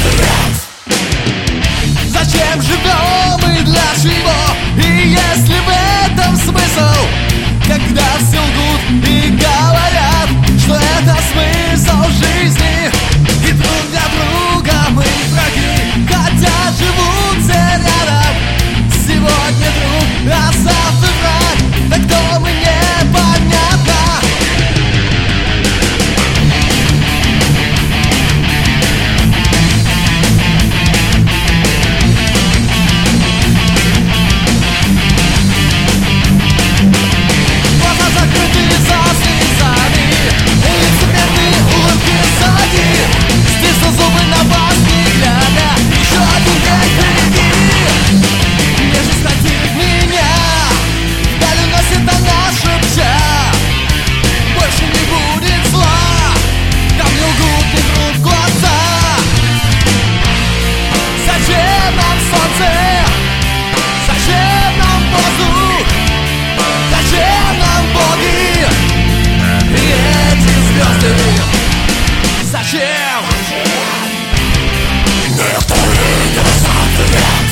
Зачем живем и для чего? И если в этом смысл, когда все лгут и говорят, что это смысл жизни, и друг для друга мы враги, хотя живут все рядом. Сегодня друг, а завтра враг, да кто мы, непонятно. Зачем? Некоторые не знают ответ.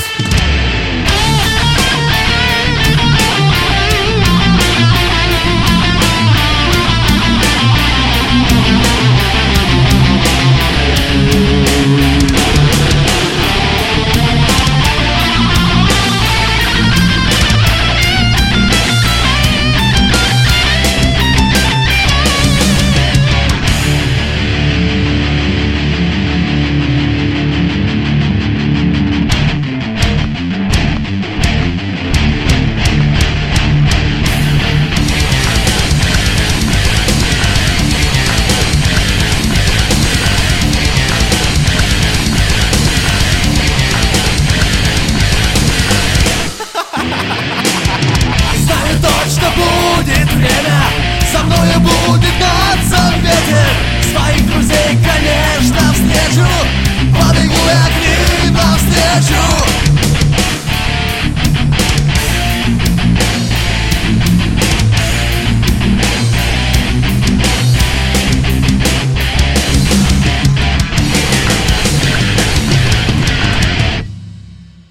Будет время, со мною будет гнаться ветер. Своих друзей, конечно, встречу.